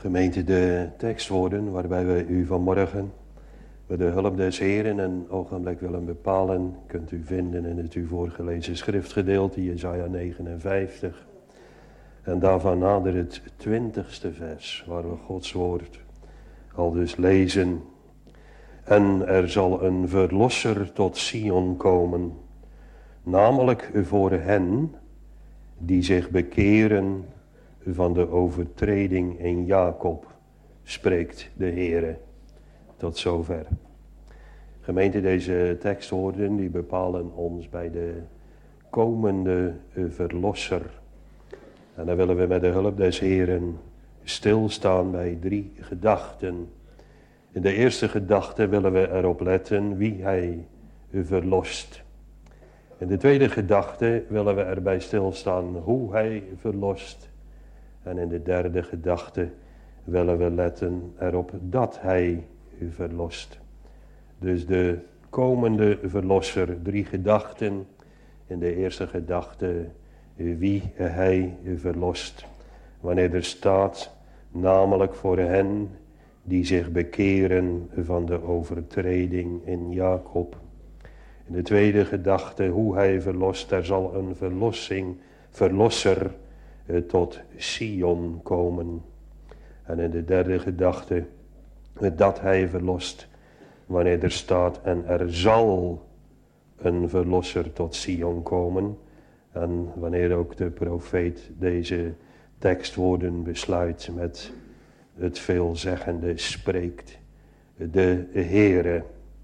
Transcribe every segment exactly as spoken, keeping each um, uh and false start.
Gemeente, de tekstwoorden waarbij we u vanmorgen met de hulp des Heren een ogenblik willen bepalen, kunt u vinden in het u voorgelezen schriftgedeelte, Jesaja negenenvijftig. En daarvan nader het twintigste vers, waar we Gods woord al dus lezen. En er zal een verlosser tot Sion komen, namelijk voor hen die zich bekeren van de overtreding in Jacob, spreekt de Heere. Tot zover. Gemeente, deze tekstwoorden die bepalen ons bij de komende verlosser. En dan willen we met de hulp des Heeren stilstaan bij drie gedachten. In de eerste gedachte willen we erop letten wie hij verlost. In de tweede gedachte willen we erbij stilstaan hoe hij verlost. En in de derde gedachte willen we letten erop dat hij verlost. Dus de komende verlosser, drie gedachten. In de eerste gedachte wie hij verlost. Wanneer er staat, namelijk voor hen die zich bekeren van de overtreding in Jacob. In de tweede gedachte hoe hij verlost, er zal een verlossing, verlosser tot Sion komen. En in de derde gedachte dat hij verlost, wanneer er staat en er zal een verlosser tot Sion komen. En wanneer ook de profeet deze tekstwoorden besluit met het veelzeggende spreekt de Heere.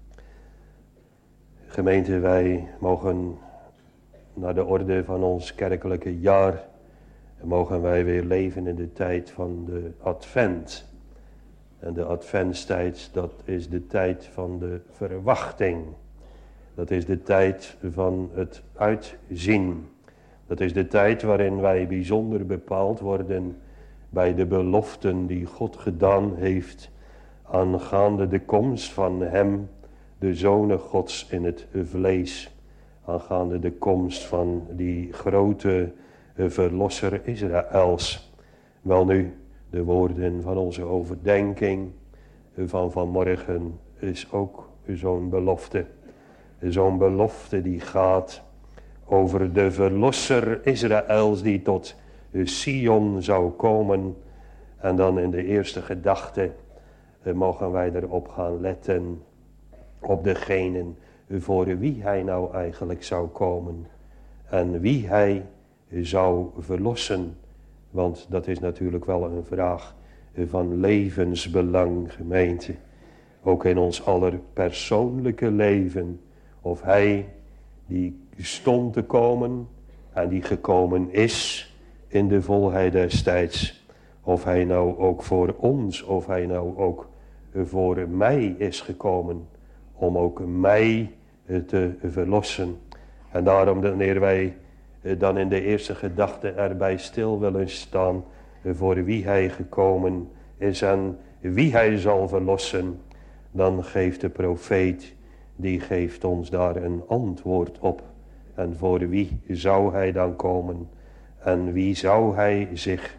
Gemeente, wij mogen naar de orde van ons kerkelijke jaar, mogen wij weer leven in de tijd van de Advent. En de Adventstijd, dat is de tijd van de verwachting. Dat is de tijd van het uitzien. Dat is de tijd waarin wij bijzonder bepaald worden bij de beloften die God gedaan heeft aangaande de komst van hem, de Zoon Gods in het vlees. Aangaande de komst van die grote verlosser Israëls. Welnu, de woorden van onze overdenking van vanmorgen is ook zo'n belofte. Zo'n belofte die gaat over de verlosser Israëls die tot Sion zou komen. En dan in de eerste gedachte mogen wij erop gaan letten op degenen voor wie hij nou eigenlijk zou komen. En wie hij zou verlossen. Want dat is natuurlijk wel een vraag van levensbelang, gemeente. Ook in ons aller persoonlijke leven. Of hij die stond te komen en die gekomen is in de volheid des tijds. Of hij nou ook voor ons, of hij nou ook voor mij is gekomen. Om ook mij te verlossen. En daarom wanneer wij dan in de eerste gedachte erbij stil willen staan voor wie hij gekomen is en wie hij zal verlossen, dan geeft de profeet, die geeft ons daar een antwoord op. En voor wie zou hij dan komen? En wie zou hij zich,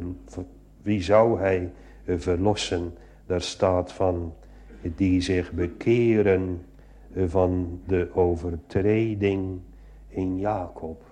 wie zou hij verlossen? Daar staat van, die zich bekeren van de overtreding in Jacob.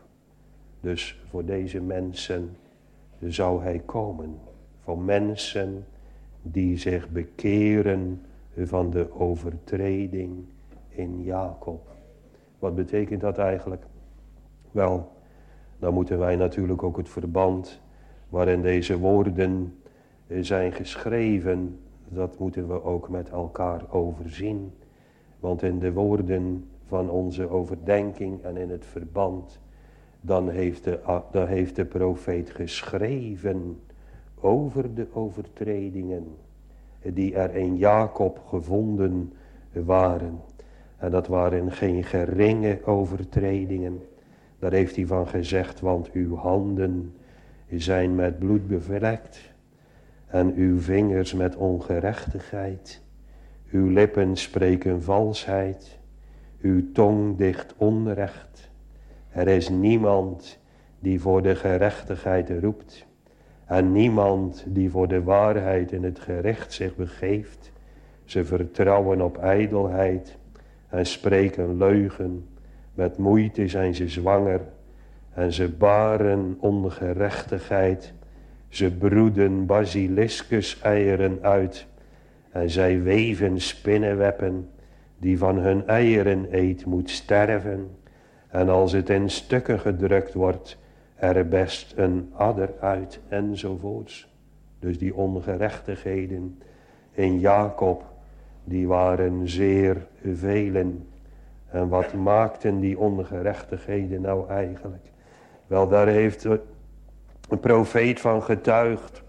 Dus voor deze mensen zou hij komen. Voor mensen die zich bekeren van de overtreding in Jacob. Wat betekent dat eigenlijk? Wel, dan moeten wij natuurlijk ook het verband waarin deze woorden zijn geschreven, dat moeten we ook met elkaar overzien. Want in de woorden van onze overdenking en in het verband, dan heeft de, dan heeft de profeet geschreven over de overtredingen die er in Jacob gevonden waren. En dat waren geen geringe overtredingen. Daar heeft hij van gezegd, want uw handen zijn met bloed bevlekt en uw vingers met ongerechtigheid. Uw lippen spreken valsheid, uw tong dicht onrecht. Er is niemand die voor de gerechtigheid roept En niemand die voor de waarheid in het gerecht zich begeeft. Ze vertrouwen op ijdelheid en spreken leugen. Met moeite zijn ze zwanger en ze baren ongerechtigheid. Ze broeden basiliscus-eieren uit en zij weven spinnenweppen. Die van hun eieren eet moet sterven. En als het in stukken gedrukt wordt, er best een adder uit enzovoorts. Dus die ongerechtigheden in Jacob, die waren zeer velen. En wat maakten die ongerechtigheden nou eigenlijk? Wel, daar heeft een profeet van getuigd.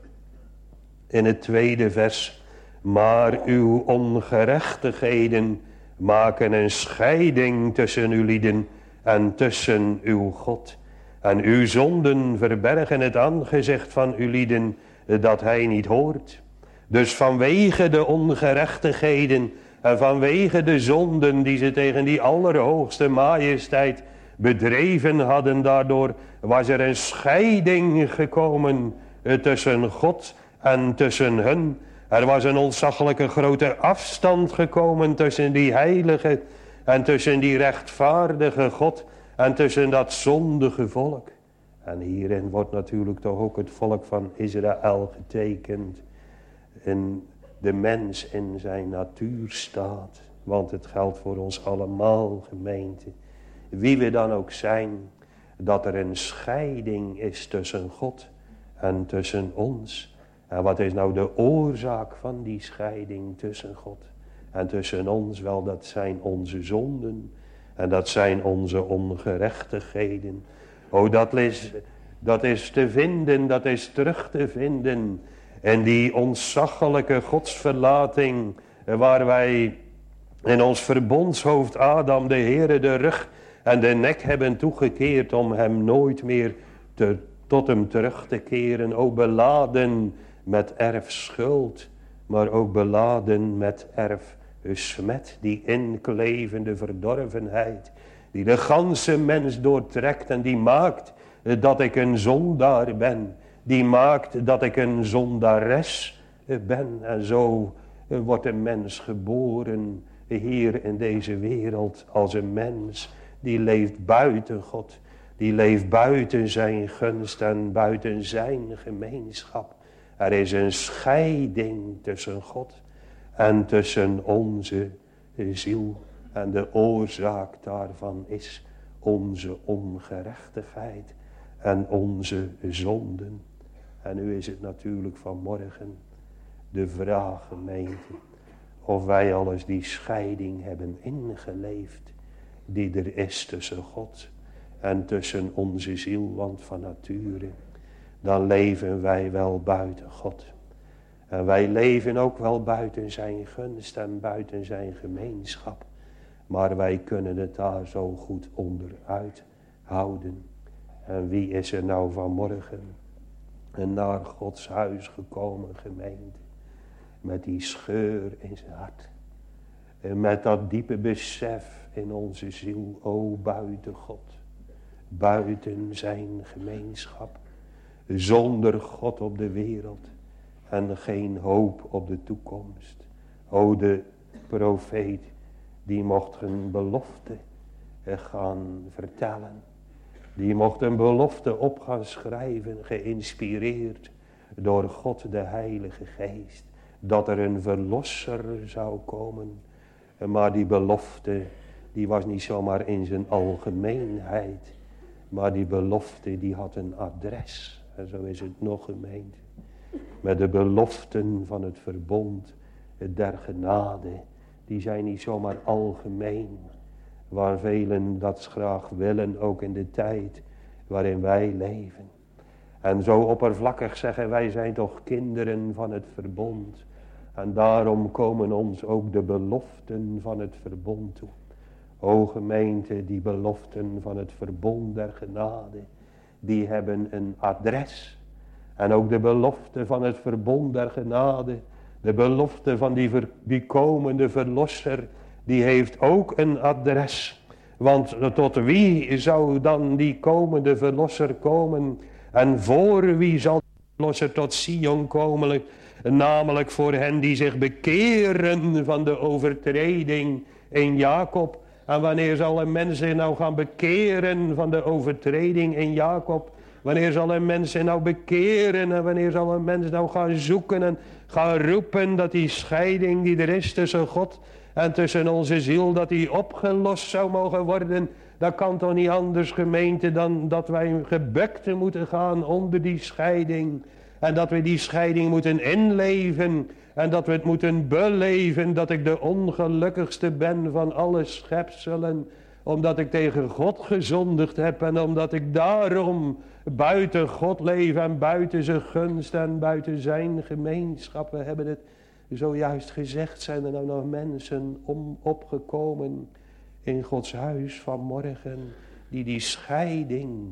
In het tweede vers. Maar uw ongerechtigheden maken een scheiding tussen uw lieden en tussen uw God. En uw zonden verbergen het aangezicht van uw lieden dat hij niet hoort. Dus vanwege de ongerechtigheden en vanwege de zonden die ze tegen die allerhoogste majesteit bedreven hadden, daardoor was er een scheiding gekomen tussen God en tussen hun. Er was een ontzaglijke grote afstand gekomen tussen die heilige en tussen die rechtvaardige God en tussen dat zondige volk. En hierin wordt natuurlijk toch ook het volk van Israël getekend. In de mens in zijn natuurstaat. Want het geldt voor ons allemaal, gemeente. Wie we dan ook zijn. Dat er een scheiding is tussen God en tussen ons. En wat is nou de oorzaak van die scheiding tussen God en tussen ons? Wel, dat zijn onze zonden. En dat zijn onze ongerechtigheden. Oh, dat is, dat is te vinden, dat is terug te vinden. En die ontzaglijke godsverlating, waar wij in ons verbondshoofd Adam de Heere de rug en de nek hebben toegekeerd om hem nooit meer te, tot hem terug te keren. O, beladen met erfschuld, maar ook beladen met erfsmet, die inklevende verdorvenheid, die de ganse mens doortrekt en die maakt dat ik een zondaar ben. Die maakt dat ik een zondares ben. En zo wordt een mens geboren hier in deze wereld als een mens die leeft buiten God. Die leeft buiten zijn gunst en buiten zijn gemeenschap. Er is een scheiding tussen God en tussen onze ziel. En de oorzaak daarvan is onze ongerechtigheid en onze zonden. En nu is het natuurlijk vanmorgen de vraag, gemeente, of wij al eens die scheiding hebben ingeleefd die er is tussen God en tussen onze ziel. Want van nature, dan leven wij wel buiten God. En wij leven ook wel buiten zijn gunst en buiten zijn gemeenschap. Maar wij kunnen het daar zo goed onderuit houden. En wie is er nou vanmorgen en naar Gods huis gekomen, gemeente, met die scheur in zijn hart. En met dat diepe besef in onze ziel, o buiten God, buiten zijn gemeenschap, zonder God op de wereld en geen hoop op de toekomst. O, de profeet, die mocht een belofte gaan vertellen. Die mocht een belofte op gaan schrijven, geïnspireerd door God de Heilige Geest. Dat er een verlosser zou komen. Maar die belofte, die was niet zomaar in zijn algemeenheid. Maar die belofte, die had een adres. En zo is het nog, gemeente. Met de beloften van het verbond der genade. Die zijn niet zomaar algemeen. Waar velen dat graag willen, ook in de tijd waarin wij leven. En zo oppervlakkig zeggen, wij zijn toch kinderen van het verbond. En daarom komen ons ook de beloften van het verbond toe. O gemeente, die beloften van het verbond der genade, die hebben een adres. En ook de belofte van het verbond der genade, de belofte van die, ver, die komende verlosser, die heeft ook een adres. Want tot wie zou dan die komende verlosser komen? En voor wie zal verlosser tot Sion komen, namelijk voor hen die zich bekeren van de overtreding in Jacob. En wanneer zal een mens zich nou gaan bekeren van de overtreding in Jacob? Wanneer zal een mens zich nou bekeren en wanneer zal een mens nou gaan zoeken en gaan roepen dat die scheiding die er is tussen God en tussen onze ziel, dat die opgelost zou mogen worden? Dat kan toch niet anders, gemeente, dan dat wij gebukt moeten gaan onder die scheiding. En dat we die scheiding moeten inleven. En dat we het moeten beleven dat ik de ongelukkigste ben van alle schepselen. Omdat ik tegen God gezondigd heb en omdat ik daarom buiten God leef en buiten zijn gunst en buiten zijn gemeenschap. We hebben het zojuist gezegd, zijn er nou nog mensen om opgekomen in Gods huis vanmorgen die die scheiding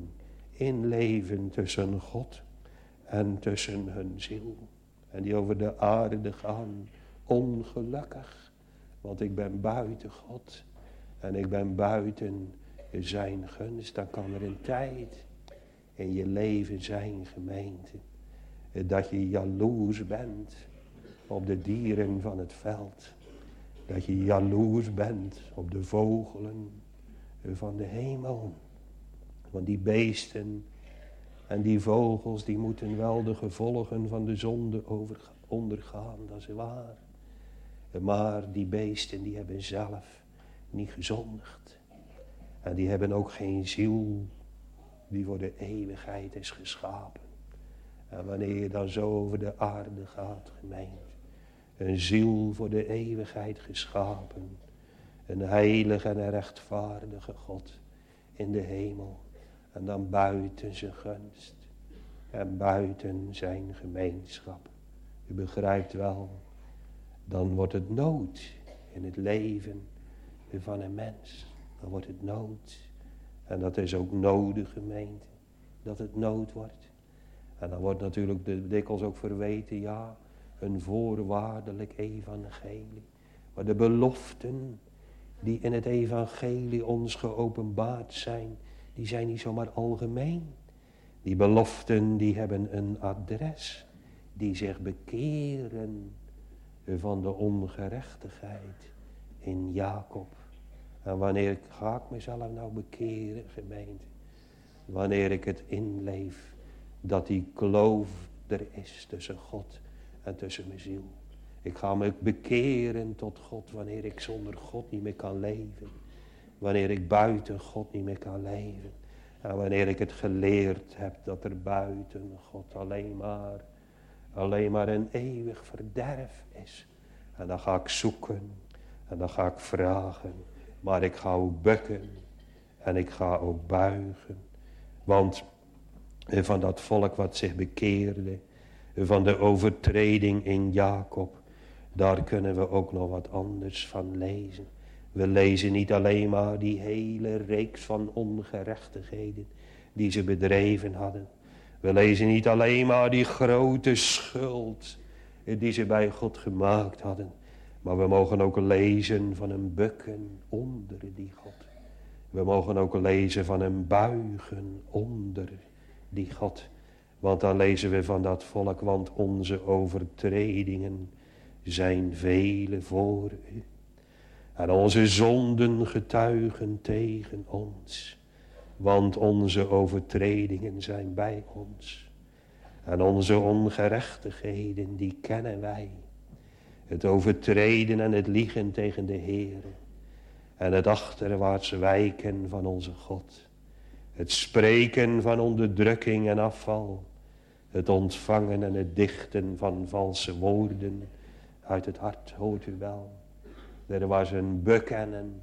inleven tussen God en tussen hun ziel. En die over de aarde gaan, ongelukkig. Want ik ben buiten God en ik ben buiten zijn gunst. Dan kan er een tijd in je leven zijn, gemeente, dat je jaloers bent op de dieren van het veld. Dat je jaloers bent op de vogelen van de hemel. Want die beesten en die vogels die moeten wel de gevolgen van de zonde over, ondergaan, dat is waar. Maar die beesten die hebben zelf niet gezondigd. En die hebben ook geen ziel die voor de eeuwigheid is geschapen. En wanneer je dan zo over de aarde gaat, gemeente. Een ziel voor de eeuwigheid geschapen. Een heilige en een rechtvaardige God in de hemel. En dan buiten zijn gunst. En buiten zijn gemeenschap. U begrijpt wel. Dan wordt het nood in het leven van een mens. Dan wordt het nood. En dat is ook nodig, gemeente. Dat het nood wordt. En dan wordt natuurlijk de, dikwijls ook verweten, ja, een voorwaardelijk evangelie. Maar de beloften die in het evangelie ons geopenbaard zijn, die zijn niet zomaar algemeen. Die beloften die hebben een adres. Die zich bekeren van de ongerechtigheid in Jacob. En wanneer ga ik mezelf nou bekeren, gemeente? Wanneer ik het inleef dat die kloof er is tussen God en tussen mijn ziel. Ik ga me bekeren tot God wanneer ik zonder God niet meer kan leven. Wanneer ik buiten God niet meer kan leven. En wanneer ik het geleerd heb dat er buiten God alleen maar, alleen maar een eeuwig verderf is. En dan ga ik zoeken en dan ga ik vragen. Maar ik ga ook bukken en ik ga ook buigen. Want van dat volk wat zich bekeerde, van de overtreding in Jacob, daar kunnen we ook nog wat anders van lezen. We lezen niet alleen maar die hele reeks van ongerechtigheden die ze bedreven hadden. We lezen niet alleen maar die grote schuld die ze bij God gemaakt hadden. Maar we mogen ook lezen van een bukken onder die God. We mogen ook lezen van een buigen onder die God. Want dan lezen we van dat volk, want onze overtredingen zijn vele voor u. En onze zonden getuigen tegen ons. Want onze overtredingen zijn bij ons. En onze ongerechtigheden, die kennen wij. Het overtreden en het liegen tegen de Heer. En het achterwaarts wijken van onze God. Het spreken van onderdrukking en afval. Het ontvangen en het dichten van valse woorden uit het hart, hoort u wel. Er was een bekennen.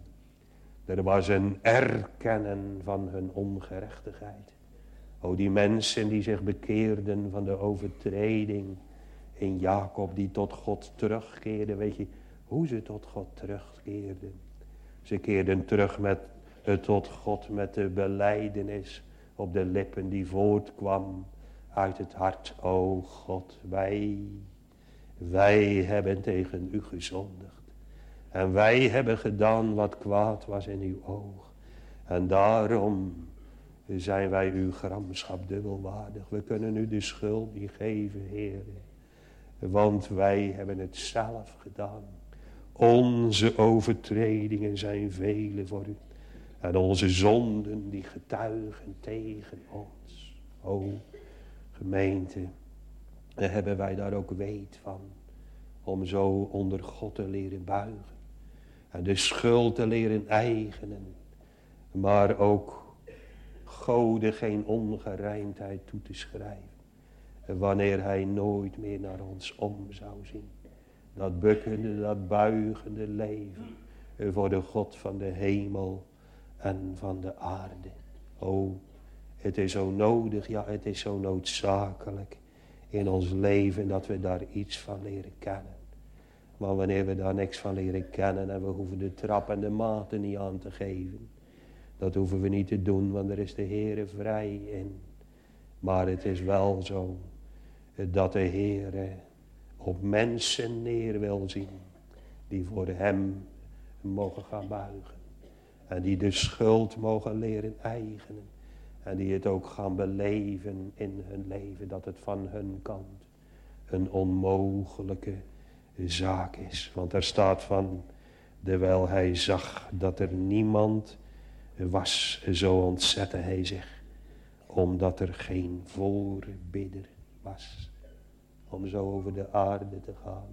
Er was een erkennen van hun ongerechtigheid. O, die mensen die zich bekeerden van de overtreding in Jacob, die tot God terugkeerden. Weet je hoe ze tot God terugkeerden? Ze keerden terug met, uh, tot God met de belijdenis op de lippen die voortkwam uit het hart. O God, wij, wij hebben tegen u gezondigd. En wij hebben gedaan wat kwaad was in uw oog. En daarom zijn wij uw gramschap dubbelwaardig. We kunnen u de schuld niet geven, Heer. Want wij hebben het zelf gedaan. Onze overtredingen zijn vele voor u. En onze zonden die getuigen tegen ons. O gemeente, hebben wij daar ook weet van. Om zo onder God te leren buigen. En de schuld te leren eigenen. Maar ook Gode geen ongerijmdheid toe te schrijven. Wanneer hij nooit meer naar ons om zou zien. Dat bukkende, dat buigende leven. Voor de God van de hemel en van de aarde. O, het is zo nodig, ja het is zo noodzakelijk in ons leven dat we daar iets van leren kennen. Maar wanneer we daar niks van leren kennen en we hoeven de trap en de maten niet aan te geven. Dat hoeven we niet te doen, want er is de Heere vrij in. Maar het is wel zo dat de Heere op mensen neer wil zien. Die voor hem mogen gaan buigen. En die de schuld mogen leren eigenen. En die het ook gaan beleven in hun leven. Dat het van hun kant een onmogelijke zaak is. Want er staat van, terwijl hij zag dat er niemand was, zo ontzette hij zich. Omdat er geen voorbidder was. Om zo over de aarde te gaan.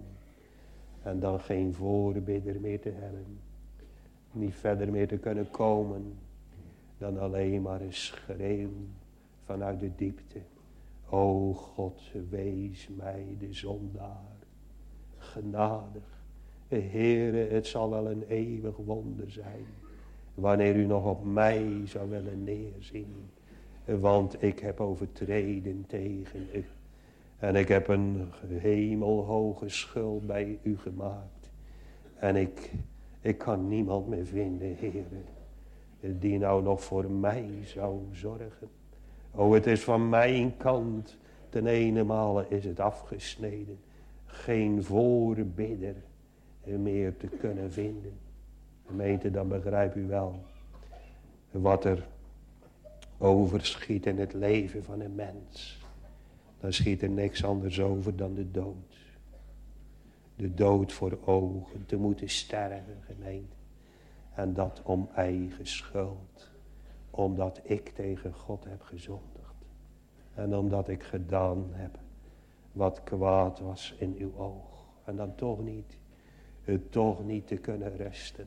En dan geen voorbidder meer te hebben. Niet verder meer te kunnen komen. Dan alleen maar een schreeuw vanuit de diepte. O God, wees mij de zondaar. Genadig. Heere, het zal wel een eeuwig wonder zijn. Wanneer u nog op mij zou willen neerzien. Want ik heb overtreden tegen u. En ik heb een hemelhoge schuld bij u gemaakt. En ik, ik kan niemand meer vinden, Heere, die nou nog voor mij zou zorgen. O, het is van mijn kant, ten ene male is het afgesneden. Geen voorbidder meer te kunnen vinden. Gemeente, dan begrijp u wel wat er overschiet in het leven van een mens. Dan schiet er niks anders over dan de dood. De dood voor ogen, te moeten sterven, gemeente. En dat om eigen schuld. Omdat ik tegen God heb gezondigd. En omdat ik gedaan heb wat kwaad was in uw oog. En dan toch niet, het toch niet te kunnen rusten.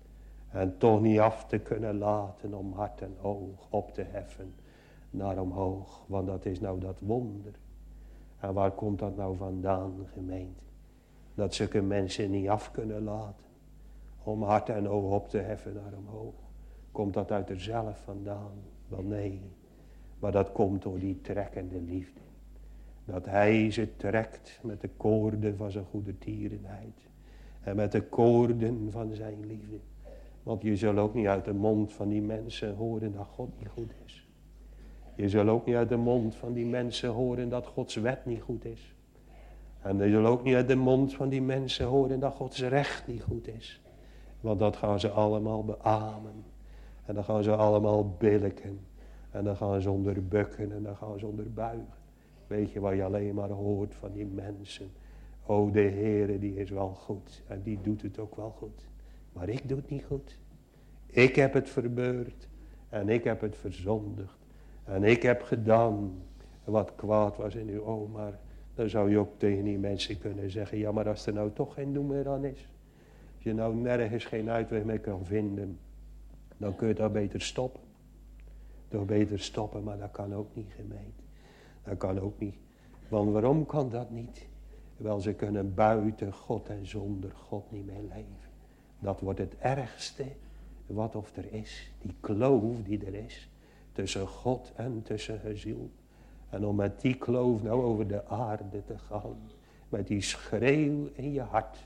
En toch niet af te kunnen laten om hart en oog op te heffen naar omhoog. Want dat is nou dat wonder. En waar komt dat nou vandaan, gemeente? Dat zulke mensen niet af kunnen laten. Om hart en oog op te heffen naar omhoog. Komt dat uit er zelf vandaan? Wel nee. Maar dat komt door die trekkende liefde. Dat hij ze trekt met de koorden van zijn goedertierenheid. En met de koorden van zijn liefde. Want je zult ook niet uit de mond van die mensen horen dat God niet goed is. Je zult ook niet uit de mond van die mensen horen dat Gods wet niet goed is. En je zult ook niet uit de mond van die mensen horen dat Gods recht niet goed is. Want dat gaan ze allemaal beamen. En dan gaan ze allemaal billijken. En dan gaan ze onderbukken en dan gaan ze onderbuigen. Weet je wat je alleen maar hoort van die mensen. O, de Heere die is wel goed. En die doet het ook wel goed. Maar ik doe het niet goed. Ik heb het verbeurd. En ik heb het verzondigd. En ik heb gedaan wat kwaad was in uw oog. Maar dan zou je ook tegen die mensen kunnen zeggen. Ja, maar als er nou toch geen doen meer aan is. Als je nou nergens geen uitweg meer kan vinden. Dan kun je daar beter stoppen. Toch beter stoppen, maar dat kan ook niet, gemeente. Dat kan ook niet. Want waarom kan dat niet? Wel, ze kunnen buiten God en zonder God niet meer leven. Dat wordt het ergste wat of er is. Die kloof die er is. Tussen God en tussen haar ziel. En om met die kloof nou over de aarde te gaan. Met die schreeuw in je hart.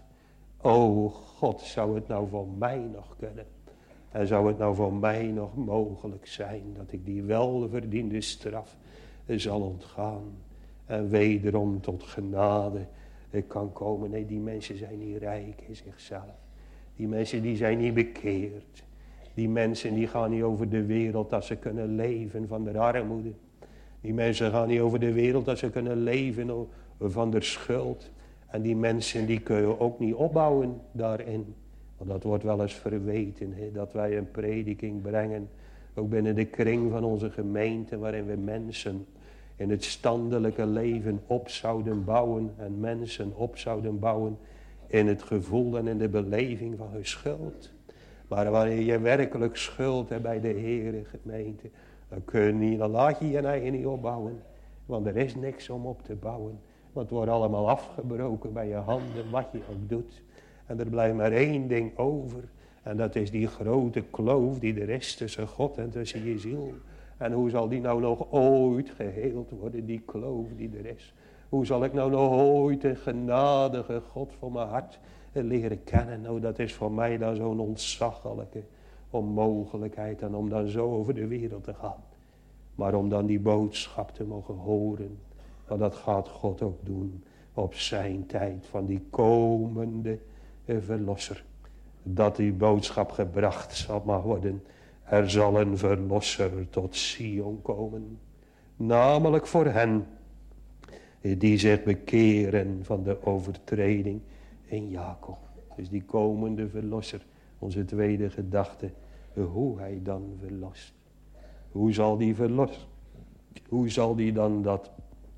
O God, zou het nou voor mij nog kunnen? En zou het nou voor mij nog mogelijk zijn dat ik die welverdiende straf zal ontgaan. En wederom tot genade kan komen. Nee, die mensen zijn niet rijk in zichzelf. Die mensen die zijn niet bekeerd. Die mensen die gaan niet over de wereld dat ze kunnen leven van de armoede. Die mensen gaan niet over de wereld dat ze kunnen leven van de schuld. En die mensen die kun je ook niet opbouwen daarin. Want dat wordt wel eens verweten. He, dat wij een prediking brengen. Ook binnen de kring van onze gemeente. Waarin we mensen in het standelijke leven op zouden bouwen. En mensen op zouden bouwen in het gevoel en in de beleving van hun schuld. Maar wanneer je werkelijk schuld hebt bij de Heere gemeente. Dan kun je niet, dan laat je je eigen niet opbouwen. Want er is niks om op te bouwen. Want het wordt allemaal afgebroken bij je handen, wat je ook doet. En er blijft maar één ding over. En dat is die grote kloof die er is tussen God en tussen je ziel. En hoe zal die nou nog ooit geheeld worden, die kloof die er is? Hoe zal ik nou nog ooit een genadige God voor mijn hart leren kennen? Nou, dat is voor mij dan zo'n ontzaglijke onmogelijkheid. En om dan zo over de wereld te gaan. Maar om dan die boodschap te mogen horen. Want dat gaat God ook doen op zijn tijd van die komende verlosser. Dat die boodschap gebracht zal maar worden. Er zal een verlosser tot Sion komen. Namelijk voor hen die zich bekeren van de overtreding in Jacob. Dus die komende verlosser. Onze tweede gedachte. Hoe hij dan verlost. Hoe zal die verlossen? Hoe zal die dan dat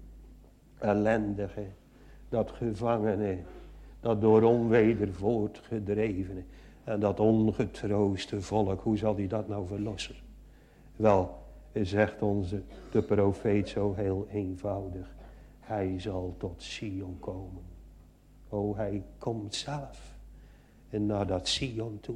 ellendige, dat gevangene, dat door onweder voortgedrevene en dat ongetrooste volk, hoe zal die dat nou verlossen? Wel, zegt onze de profeet zo heel eenvoudig, hij zal tot Sion komen. O, hij komt zelf en naar dat Sion toe.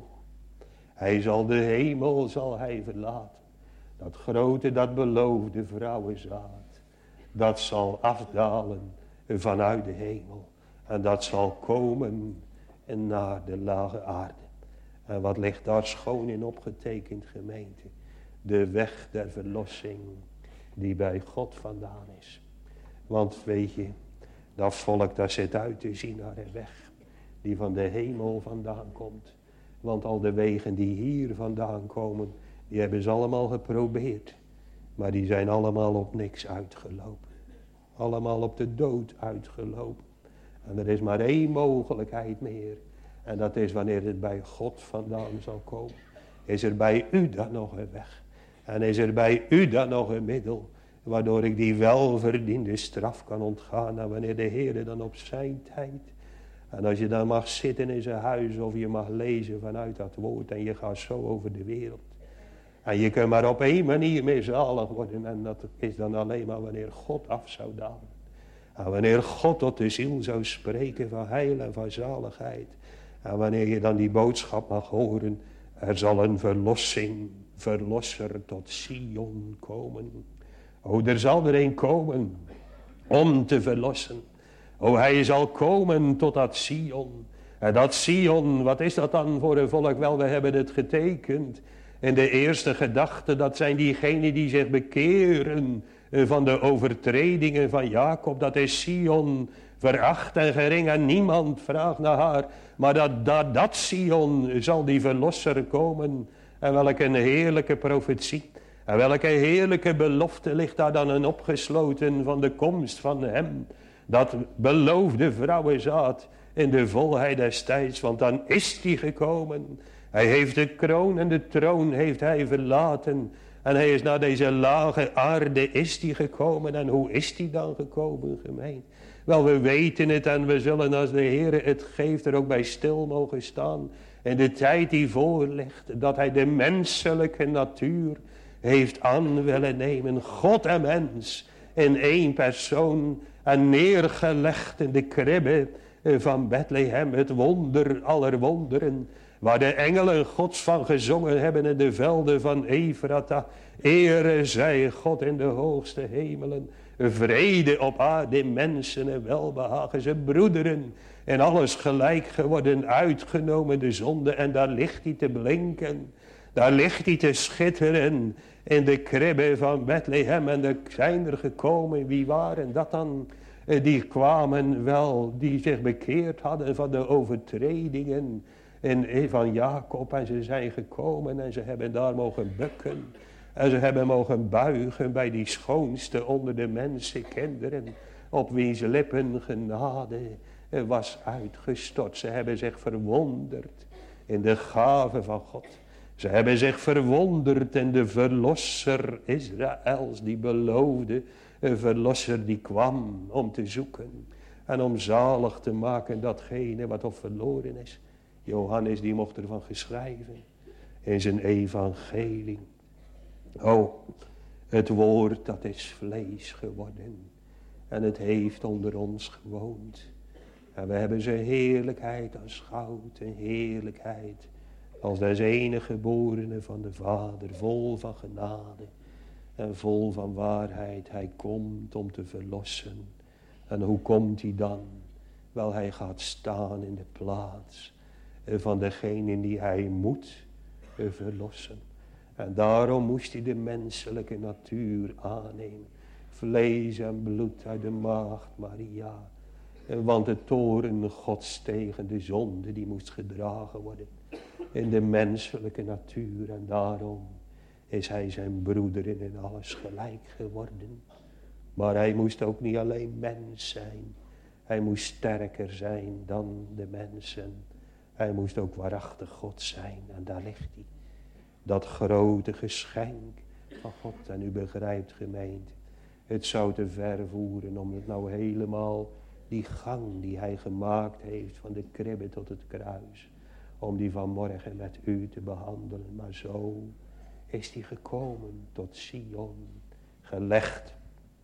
Hij zal de hemel zal hij verlaten. Dat grote, dat beloofde vrouwenzaad. Dat zal afdalen vanuit de hemel. En dat zal komen naar de lage aarde. En wat ligt daar schoon in opgetekend, gemeente? De weg der verlossing die bij God vandaan is. Want weet je, dat volk dat zit uit te zien naar een weg die van de hemel vandaan komt. Want al de wegen die hier vandaan komen, die hebben ze allemaal geprobeerd. Maar die zijn allemaal op niks uitgelopen. Allemaal op de dood uitgelopen. En er is maar één mogelijkheid meer. En dat is wanneer het bij God vandaan zal komen. Is er bij u dan nog een weg? En is er bij u dan nog een middel? Waardoor ik die welverdiende straf kan ontgaan. En wanneer de Heer dan op zijn tijd. En als je dan mag zitten in zijn huis. Of je mag lezen vanuit dat woord. En je gaat zo over de wereld. En je kunt maar op één manier mee zalig worden. En dat is dan alleen maar wanneer God af zou dalen. En wanneer God tot de ziel zou spreken van heil en van zaligheid. En wanneer je dan die boodschap mag horen. Er zal een verlossing, verlosser tot Sion komen. O, er zal er een komen om te verlossen. O, hij zal komen tot dat Sion. En dat Sion, wat is dat dan voor een volk? Wel, we hebben het getekend. En de eerste gedachte, dat zijn diegenen die zich bekeren van de overtredingen van Jacob. Dat is Sion, veracht en gering en niemand vraagt naar haar. Maar dat, dat, dat Sion zal die verlosser komen. En welke een heerlijke profetie. En welke heerlijke belofte ligt daar dan in opgesloten van de komst van hem. Dat beloofde vrouwenzaad in de volheid des tijds. Want dan is die gekomen. Hij heeft de kroon en de troon heeft hij verlaten. En hij is naar deze lage aarde is die gekomen. En hoe is die dan gekomen, gemeen? Wel, we weten het en we zullen als de Heer het geeft er ook bij stil mogen staan. In de tijd die voor ligt, dat hij de menselijke natuur heeft aan willen nemen. God en mens in één persoon en neergelegd in de kribbe van Bethlehem. Het wonder aller wonderen. Waar de engelen Gods van gezongen hebben in de velden van Efrata. Ere zij God in de hoogste hemelen. Vrede op aarde, mensen en welbehagen. Ze broederen en alles gelijk geworden, uitgenomen de zonde. En daar ligt hij te blinken. Daar ligt hij te schitteren in de kribbe van Bethlehem. En er zijn er gekomen, wie waren dat dan? Die kwamen wel, die zich bekeerd hadden van de overtredingen in, van Jacob. En ze zijn gekomen en ze hebben daar mogen bukken. En ze hebben mogen buigen bij die schoonste onder de mensenkinderen. Op wiens lippen genade was uitgestort. Ze hebben zich verwonderd in de gave van God. Ze hebben zich verwonderd in de verlosser Israëls, die beloofde, een verlosser die kwam om te zoeken en om zalig te maken datgene wat op verloren is. Johannes die mocht ervan geschrijven in zijn evangelie. Oh, het woord dat is vlees geworden en het heeft onder ons gewoond. En we hebben zijn heerlijkheid aanschouwd, een heerlijkheid als des enige geborene van de Vader, vol van genade en vol van waarheid. Hij komt om te verlossen. En hoe komt hij dan? Wel, hij gaat staan in de plaats van degene die hij moet verlossen. En daarom moest hij de menselijke natuur aannemen. Vlees en bloed uit de maagd Maria. Want de toorn Gods tegen de zonde die moest gedragen worden in de menselijke natuur. En daarom is hij zijn broeder in alles gelijk geworden. Maar hij moest ook niet alleen mens zijn. Hij moest sterker zijn dan de mensen. Hij moest ook waarachtig God zijn. En daar ligt hij. Dat grote geschenk van God. En u begrijpt, gemeente, het zou te ver voeren om het nou helemaal, die gang die hij gemaakt heeft van de kribbe tot het kruis, om die vanmorgen met u te behandelen. Maar zo is hij gekomen tot Sion, gelegd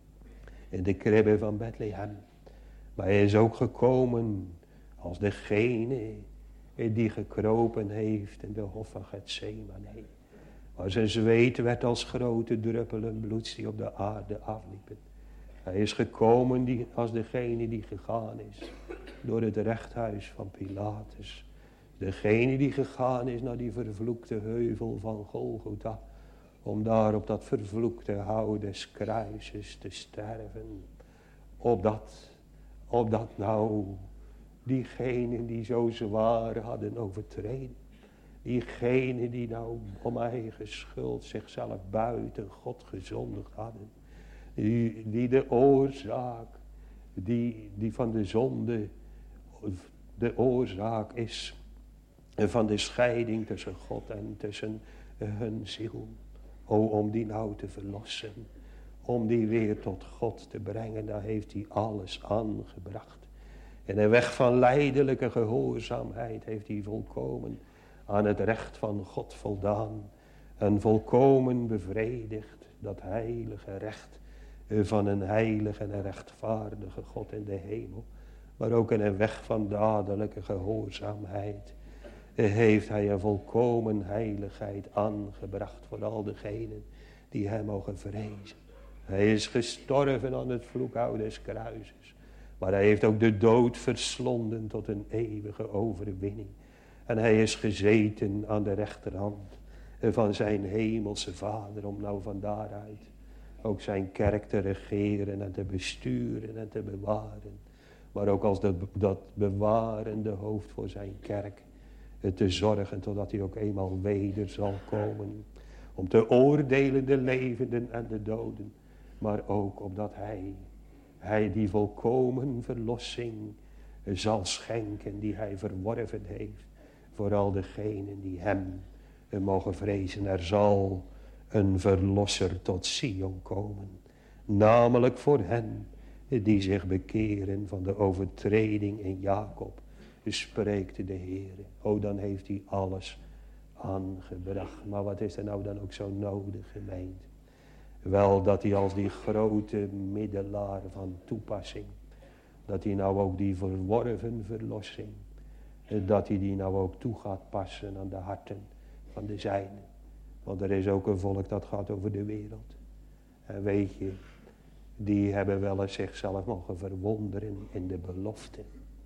in de kribbe van Bethlehem. Maar hij is ook gekomen als degene die gekropen heeft in de hof van Getsemane. Waar zijn zweet werd als grote druppelen bloeds die op de aarde afliepen. Hij is gekomen die, als degene die gegaan is door het rechthuis van Pilatus. Degene die gegaan is naar die vervloekte heuvel van Golgotha. Om daar op dat vervloekte hout des kruises te sterven. Opdat, opdat nou diegenen die zo zwaar hadden overtreden. Diegenen die nou om eigen schuld zichzelf buiten God gezondigd hadden. Die, die de oorzaak, die, die van de zonde, de oorzaak is van de scheiding tussen God en tussen hun ziel. O, om die nou te verlossen, om die weer tot God te brengen, daar heeft hij alles aangebracht. In een weg van lijdelijke gehoorzaamheid heeft hij volkomen aan het recht van God voldaan. En volkomen bevredigd dat heilige recht van een heilige en rechtvaardige God in de hemel. Maar ook in een weg van dadelijke gehoorzaamheid heeft hij een volkomen heiligheid aangebracht voor al degenen die hem mogen vrezen. Hij is gestorven aan het vloekhout des kruises. Maar hij heeft ook de dood verslonden tot een eeuwige overwinning. En hij is gezeten aan de rechterhand van zijn hemelse Vader. Om nou van daaruit ook zijn kerk te regeren en te besturen en te bewaren. Maar ook als dat, dat bewarende hoofd voor zijn kerk te zorgen totdat hij ook eenmaal weder zal komen. Om te oordelen de levenden en de doden. Maar ook opdat hij, hij die volkomen verlossing zal schenken die hij verworven heeft. Voor al degenen die hem mogen vrezen. Er zal een verlosser tot Sion komen. Namelijk voor hen die zich bekeren van de overtreding in Jacob. Spreekt de Heer. O, dan heeft hij alles aangebracht. Maar wat is er nou dan ook zo nodig, gemeente? Wel, dat hij als die grote middelaar van toepassing, dat hij nou ook die verworven verlossing, dat hij die nou ook toe gaat passen aan de harten van de zijnen. Want er is ook een volk dat gaat over de wereld. En weet je, die hebben wel eens zichzelf mogen verwonderen in de beloften.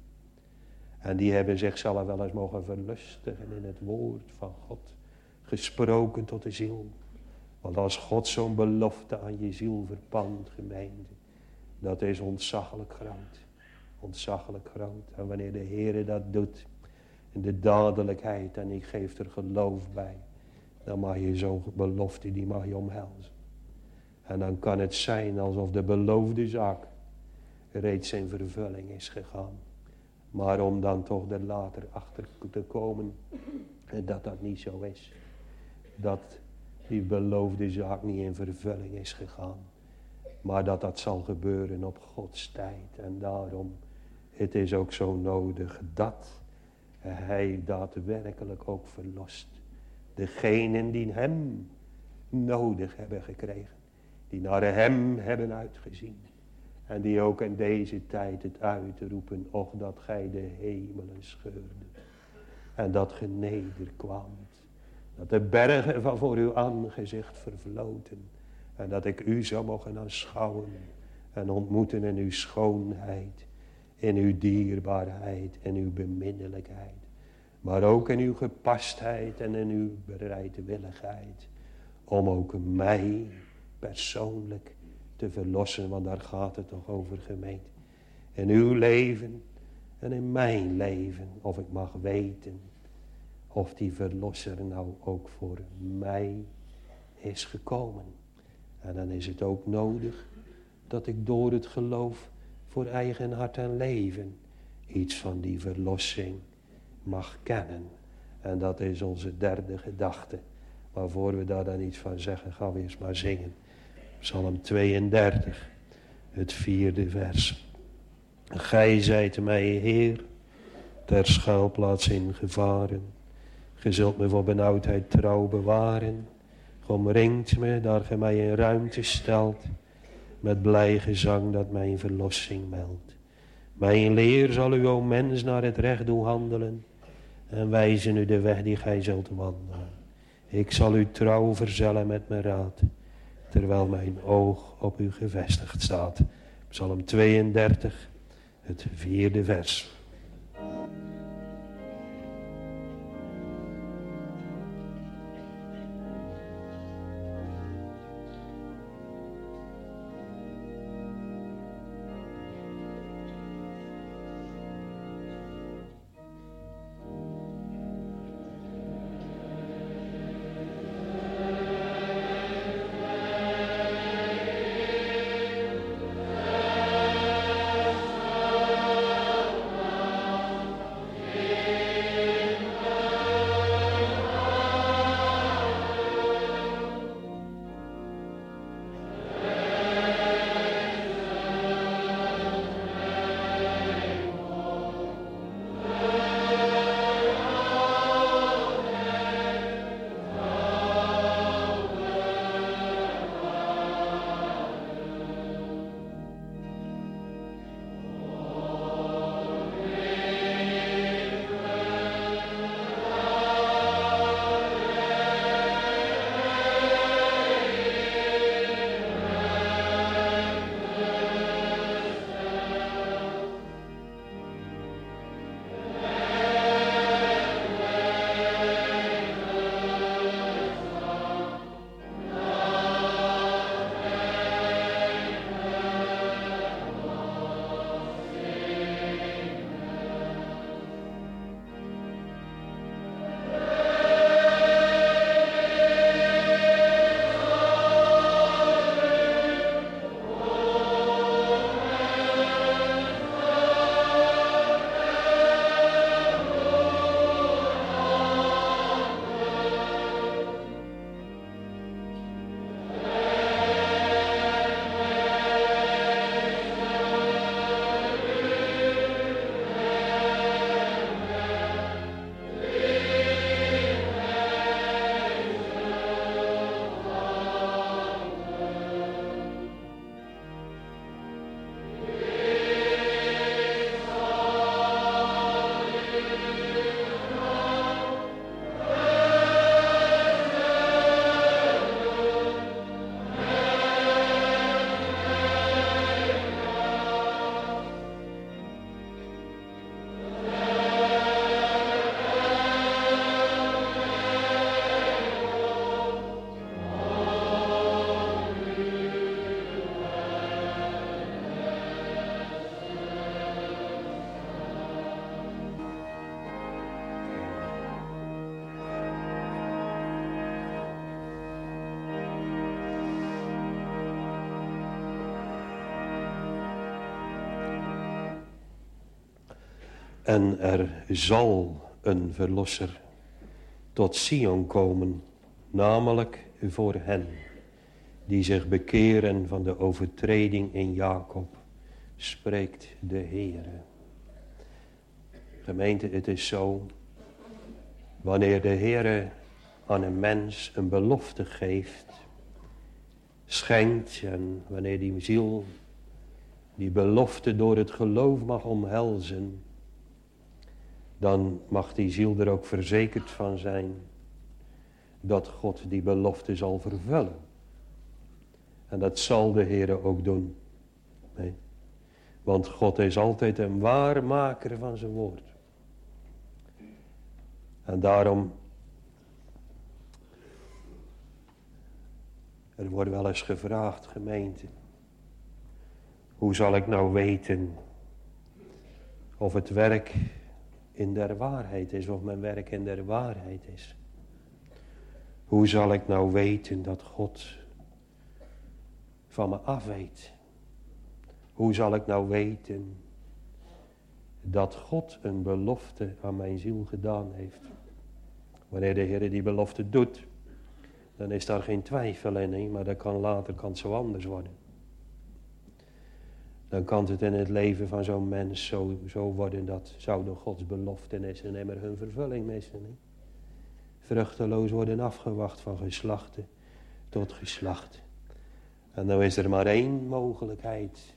En die hebben zichzelf wel eens mogen verlustigen in het woord van God. Gesproken tot de ziel. Want als God zo'n belofte aan je ziel verpand, gemeente, dat is ontzaglijk groot. Ontzaglijk groot. En wanneer de Heer dat doet, in de dadelijkheid en ik geef er geloof bij. Dan mag je zo'n belofte, die mag je omhelzen. En dan kan het zijn alsof de beloofde zaak reeds in vervulling is gegaan. Maar om dan toch er later achter te komen dat dat niet zo is. Dat die beloofde zaak niet in vervulling is gegaan. Maar dat dat zal gebeuren op Gods tijd. En daarom, het is ook zo nodig dat hij daadwerkelijk ook verlost. Degenen die hem nodig hebben gekregen. Die naar hem hebben uitgezien. En die ook in deze tijd het uitroepen. Och dat gij de hemelen scheurde. En dat ge nederkwaamt. Dat de bergen van voor uw aangezicht vervloten. En dat ik u zou mogen aanschouwen. En ontmoeten in uw schoonheid. In uw dierbaarheid. In uw beminnelijkheid. Maar ook in uw gepastheid en in uw bereidwilligheid. Om ook mij persoonlijk te verlossen. Want daar gaat het toch over, gemeente. In uw leven en in mijn leven. Of ik mag weten of die verlosser nou ook voor mij is gekomen. En dan is het ook nodig dat ik door het geloof voor eigen hart en leven iets van die verlossing mag kennen. En dat is onze derde gedachte. Maar voor we daar dan iets van zeggen, gaan we eens maar zingen. Psalm tweeëndertig, het vierde vers. Gij zijt mij, Heer, ter schuilplaats in gevaren. Ge zult me voor benauwdheid trouw bewaren. Ge omringt me, daar ge mij in ruimte stelt. Met blij gezang dat mijn verlossing meldt. Mijn leer zal u, o mens, naar het recht doen handelen. En wijzen u de weg die gij zult wandelen. Ik zal u trouw verzellen met mijn raad. Terwijl mijn oog op u gevestigd staat. Psalm tweeëndertig, het vierde vers. En er zal een verlosser tot Sion komen, namelijk voor hen die zich bekeren van de overtreding in Jacob, spreekt de Heere. Gemeente, het is zo, wanneer de Heere aan een mens een belofte geeft, schenkt, en wanneer die ziel die belofte door het geloof mag omhelzen, dan mag die ziel er ook verzekerd van zijn dat God die belofte zal vervullen. En dat zal de Heere ook doen. Nee. Want God is altijd een waarmaker van zijn woord. En daarom, er wordt wel eens gevraagd, gemeente, hoe zal ik nou weten of het werk in der waarheid is, of mijn werk in der waarheid is? Hoe zal ik nou weten dat God van me afweet? Hoe zal ik nou weten dat God een belofte aan mijn ziel gedaan heeft? Wanneer de Heer die belofte doet, dan is daar geen twijfel in, maar dat kan later kan het zo anders worden. Dan kan het in het leven van zo'n mens zo, zo worden dat zouden Gods beloften en immer hun vervulling missen. He? Vruchteloos worden afgewacht van geslachten tot geslacht. En dan is er maar één mogelijkheid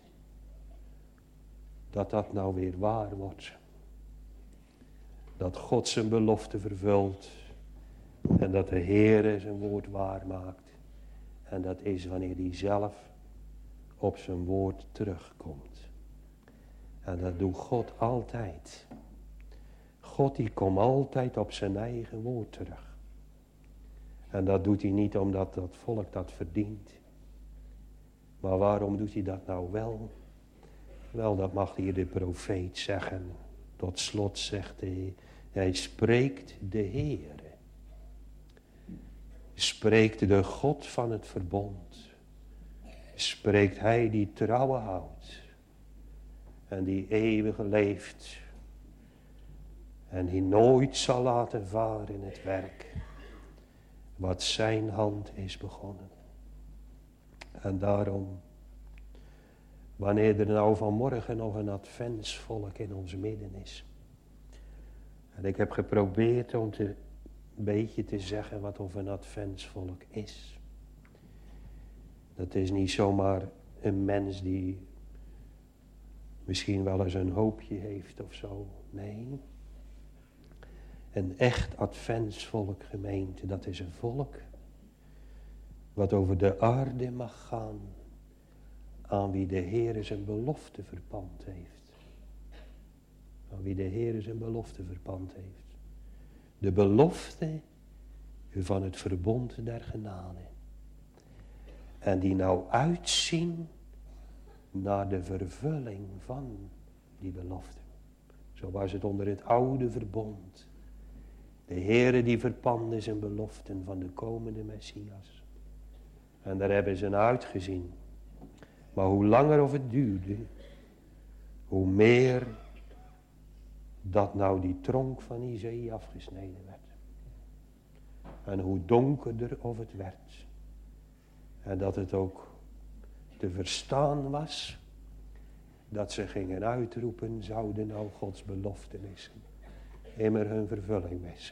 dat dat nou weer waar wordt. Dat God zijn belofte vervult en dat de Heere zijn woord waar maakt. En dat is wanneer hij zelf op zijn woord terugkomt. En dat doet God altijd. God die komt altijd op zijn eigen woord terug. En dat doet hij niet omdat dat volk dat verdient. Maar waarom doet hij dat nou wel? Wel, dat mag hier de profeet zeggen. Tot slot zegt hij, hij spreekt de Heere. Spreekt de God van het verbond. Spreekt hij die trouwen houdt. En die eeuwig leeft. En die nooit zal laten varen in het werk. Wat zijn hand is begonnen. En daarom, wanneer er nou vanmorgen nog een adventsvolk in ons midden is. En ik heb geprobeerd om te, een beetje te zeggen wat of een adventsvolk is. Dat is niet zomaar een mens die misschien wel eens een hoopje heeft of zo. Nee. Een echt adventsvolk, gemeente, dat is een volk wat over de aarde mag gaan, aan wie de Heer zijn belofte verpand heeft. Aan wie de Heer zijn belofte verpand heeft. De belofte van het verbond der genade. En die nou uitzien naar de vervulling van die belofte. Zo was het onder het oude verbond. De Heere die verpande zijn beloften van de komende Messias. En daar hebben ze naar uitgezien. Maar hoe langer of het duurde, hoe meer dat nou die tronk van Isaïe afgesneden werd. En hoe donkerder of het werd. En dat het ook te verstaan was, dat ze gingen uitroepen, zouden nou Gods belofte missen. Immer hun vervulling missen.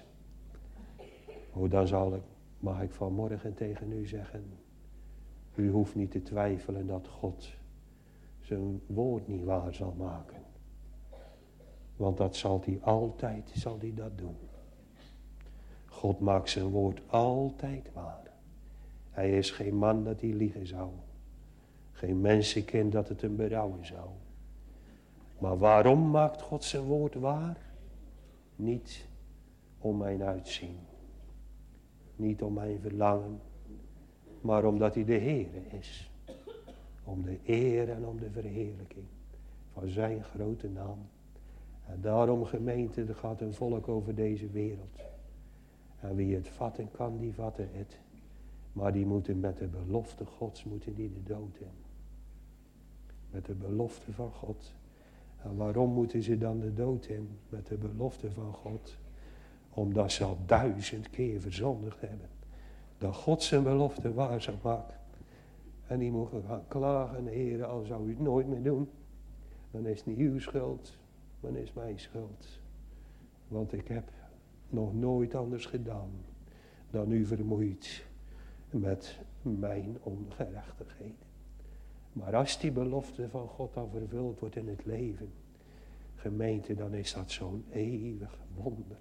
Hoe dan zal ik, mag ik vanmorgen tegen u zeggen, u hoeft niet te twijfelen dat God zijn woord niet waar zal maken. Want dat zal hij altijd, zal hij dat doen. God maakt zijn woord altijd waar. Hij is geen man dat hij liegen zou. Geen mensenkind dat het hem berouwen zou. Maar waarom maakt God zijn woord waar? Niet om mijn uitzien. Niet om mijn verlangen. Maar omdat hij de Heere is. Om de eer en om de verheerlijking van zijn grote naam. En daarom, gemeente, er gaat een volk over deze wereld. En wie het vatten kan, die vatten het. Maar die moeten met de belofte Gods, moeten die de dood in. Met de belofte van God. En waarom moeten ze dan de dood in met de belofte van God? Omdat ze al duizend keer verzondigd hebben. Dat God zijn belofte waar zou maken. En die mogen gaan klagen, Heer, al zou u het nooit meer doen. Dan is het niet uw schuld, dan is mijn schuld. Want ik heb nog nooit anders gedaan dan u vermoeid met mijn ongerechtigheden. Maar als die belofte van God dan vervuld wordt in het leven, gemeente, dan is dat zo'n eeuwig wonder.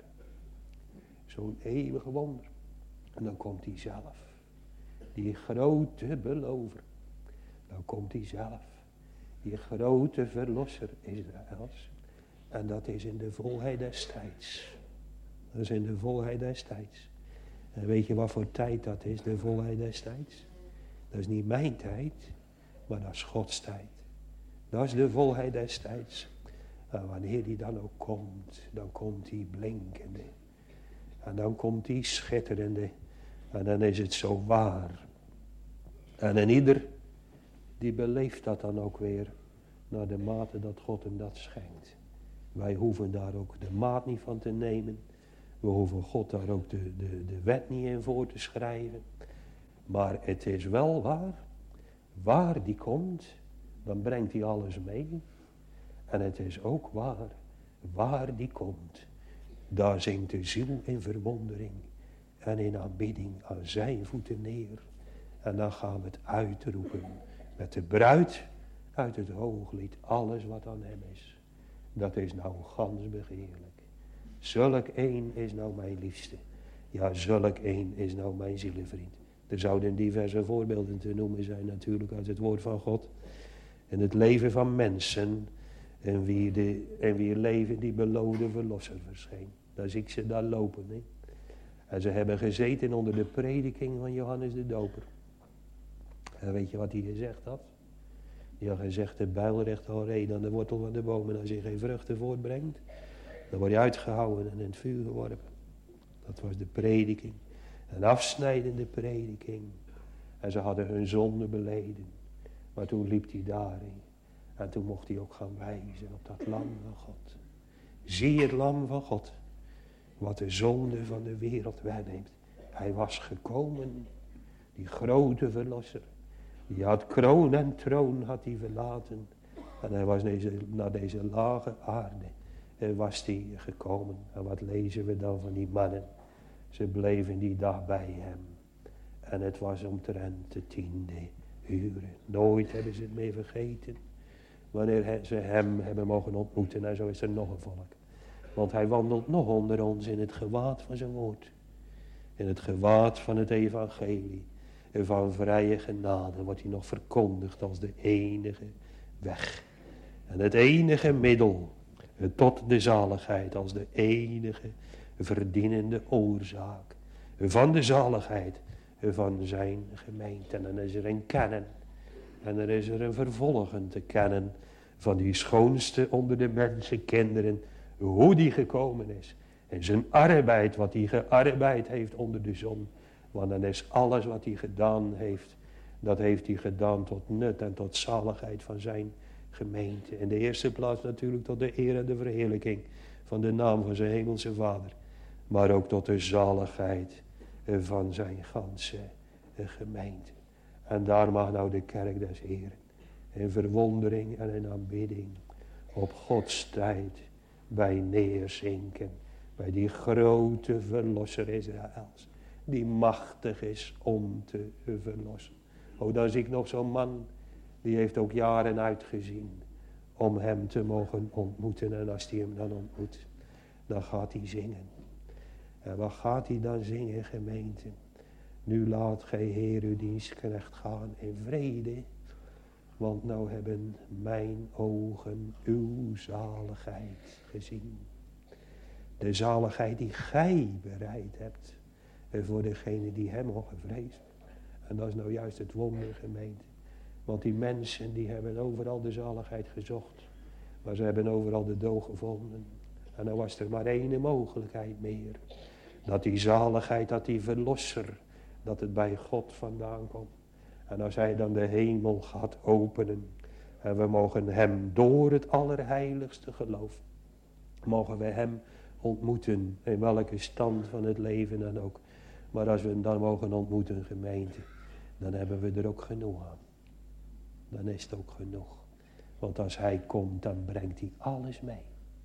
Zo'n eeuwig wonder. En dan komt hij zelf. Die grote belover. Dan komt hij zelf. Die grote verlosser Israëls. En dat is in de volheid des tijds. Dat is in de volheid des tijds. En weet je wat voor tijd dat is, de volheid des tijds? Dat is niet mijn tijd, maar dat is Gods tijd. Dat is de volheid des tijds. En wanneer die dan ook komt, dan komt die blinkende. En dan komt die schitterende. En dan is het zo waar. En een ieder die beleeft dat dan ook weer naar de mate dat God hem dat schenkt. Wij hoeven daar ook de maat niet van te nemen. We hoeven God daar ook de, de, de wet niet in voor te schrijven. Maar het is wel waar. Waar die komt, dan brengt hij alles mee. En het is ook waar. Waar die komt, daar zinkt de ziel in verwondering en in aanbidding aan zijn voeten neer. En dan gaan we het uitroepen met de bruid uit het hooglied. Alles wat aan hem is, dat is nou gans begeerlijk. Zulk een is nou mijn liefste. Ja, zulk een is nou mijn zielevriend. Er zouden diverse voorbeelden te noemen zijn natuurlijk uit het woord van God. In het leven van mensen. En wie, de, en wie leven die beloofde verlosser verscheen. Daar zie ik ze daar lopen. He. En ze hebben gezeten onder de prediking van Johannes de Doper. En weet je wat hij gezegd had? Die had gezegd, de bijl recht al reed aan de wortel van de boom. En als je geen vruchten voortbrengt, dan word je uitgehouden en in het vuur geworpen. Dat was de prediking. Een afsnijdende prediking. En ze hadden hun zonde beleden. Maar toen liep hij daarin. En toen mocht hij ook gaan wijzen op dat lam van God. Zie het lam van God. Wat de zonde van de wereld wegneemt. Hij was gekomen. Die grote verlosser. Die had kroon en troon had hij verlaten. En hij was deze, naar deze lage aarde. En was hij gekomen. En wat lezen we dan van die mannen. Ze bleven die dag bij hem. En het was omtrent de tiende uren. Nooit hebben ze het meer vergeten. Wanneer ze hem hebben mogen ontmoeten. En zo is er nog een volk. Want hij wandelt nog onder ons in het gewaad van zijn woord. In het gewaad van het evangelie. En van vrije genade wordt hij nog verkondigd als de enige weg. En het enige middel tot de zaligheid. Als de enige verdienende oorzaak. Van de zaligheid van zijn gemeente. En dan is er een kennen. En er is er een vervolgen te kennen. Van die schoonste onder de mensenkinderen. Hoe die gekomen is. En zijn arbeid, wat hij gearbeid heeft onder de zon. Want dan is alles wat hij gedaan heeft. Dat heeft hij gedaan tot nut en tot zaligheid van zijn gemeente. In de eerste plaats natuurlijk tot de eer en de verheerlijking. Van de naam van zijn hemelse vader. Maar ook tot de zaligheid van zijn ganse gemeente. En daar mag nou de kerk des Heren. In verwondering en in aanbidding. Op Gods tijd bij neerzinken. Bij die grote verlosser Israëls. Die machtig is om te verlossen. Oh, daar zie ik nog zo'n man. Die heeft ook jaren uitgezien. Om hem te mogen ontmoeten. En als hij hem dan ontmoet. Dan gaat hij zingen. En wat gaat hij dan zingen, gemeente? Nu laat gij Heer uw dienstknecht gaan in vrede. Want nou hebben mijn ogen uw zaligheid gezien. De zaligheid die gij bereid hebt. Voor degene die hem mogen vrezen. En dat is nou juist het wonder, gemeente. Want die mensen die hebben overal de zaligheid gezocht. Maar ze hebben overal de dood gevonden. En dan was er maar één mogelijkheid meer. Dat die zaligheid, dat die verlosser, dat het bij God vandaan komt. En als hij dan de hemel gaat openen. En we mogen hem door het allerheiligste geloof, mogen we hem ontmoeten in welke stand van het leven dan ook. Maar als we hem dan mogen ontmoeten, gemeente, dan hebben we er ook genoeg aan. Dan is het ook genoeg. Want als hij komt, dan brengt hij alles mee.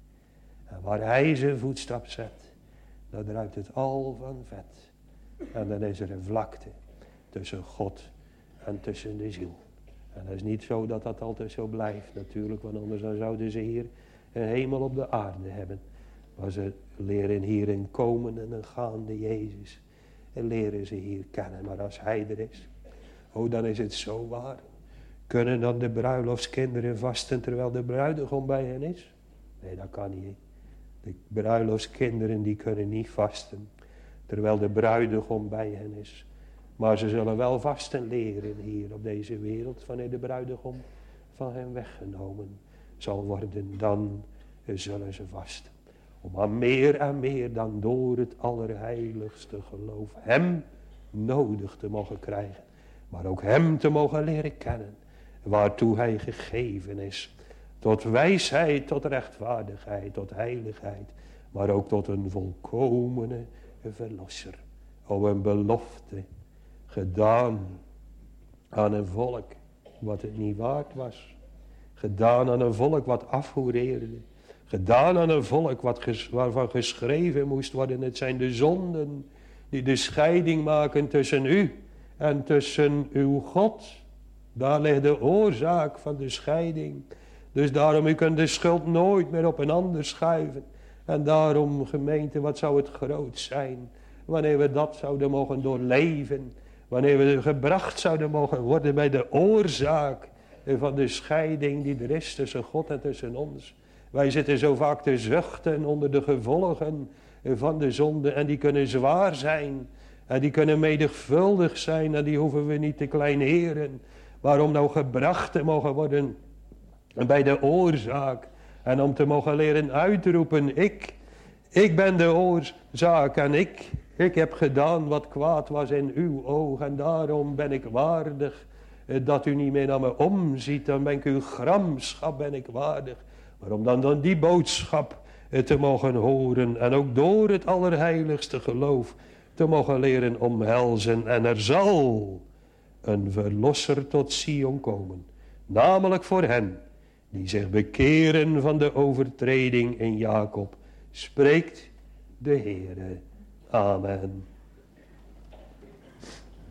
En waar hij zijn voetstap zet, dan ruikt het al van vet. En dan is er een vlakte tussen God en tussen de ziel. En dat is niet zo dat dat altijd zo blijft natuurlijk, want anders dan zouden ze hier een hemel op de aarde hebben. Maar ze leren hier een komende en een gaande Jezus. En leren ze hier kennen. Maar als hij er is, oh dan is het zo waar. Kunnen dan de bruiloftskinderen vasten terwijl de bruidegom bij hen is? Nee, dat kan niet. De bruiloftskinderen die kunnen niet vasten terwijl de bruidegom bij hen is. Maar ze zullen wel vasten leren hier op deze wereld wanneer de bruidegom van hen weggenomen zal worden. Dan zullen ze vasten. Om aan meer en meer dan door het allerheiligste geloof hem nodig te mogen krijgen. Maar ook hem te mogen leren kennen. Waartoe hij gegeven is. Tot wijsheid, tot rechtvaardigheid, tot heiligheid. Maar ook tot een volkomene verlosser. O een belofte. Gedaan aan een volk wat het niet waard was. Gedaan aan een volk wat afhoereerde. Gedaan aan een volk wat ges, waarvan geschreven moest worden. Het zijn de zonden die de scheiding maken tussen u en tussen uw God. Daar ligt de oorzaak van de scheiding. Dus daarom, u kunt de schuld nooit meer op een ander schuiven. En daarom, gemeente, wat zou het groot zijn wanneer we dat zouden mogen doorleven. Wanneer we gebracht zouden mogen worden bij de oorzaak van de scheiding die er is tussen God en tussen ons. Wij zitten zo vaak te zuchten onder de gevolgen van de zonde. En die kunnen zwaar zijn. En die kunnen menigvuldig zijn. En die hoeven we niet te kleineren. Maar om nou gebracht te mogen worden bij de oorzaak. En om te mogen leren uitroepen. Ik, ik ben de oorzaak. En ik, ik heb gedaan wat kwaad was in uw oog. En daarom ben ik waardig dat u niet meer naar me omziet. Dan ben ik uw gramschap ben ik waardig. Maar om dan, dan die boodschap te mogen horen. En ook door het allerheiligste geloof te mogen leren omhelzen. En er zal een verlosser tot Sion komen. Namelijk voor hen die zich bekeren van de overtreding in Jacob. Spreekt de Heere. Amen.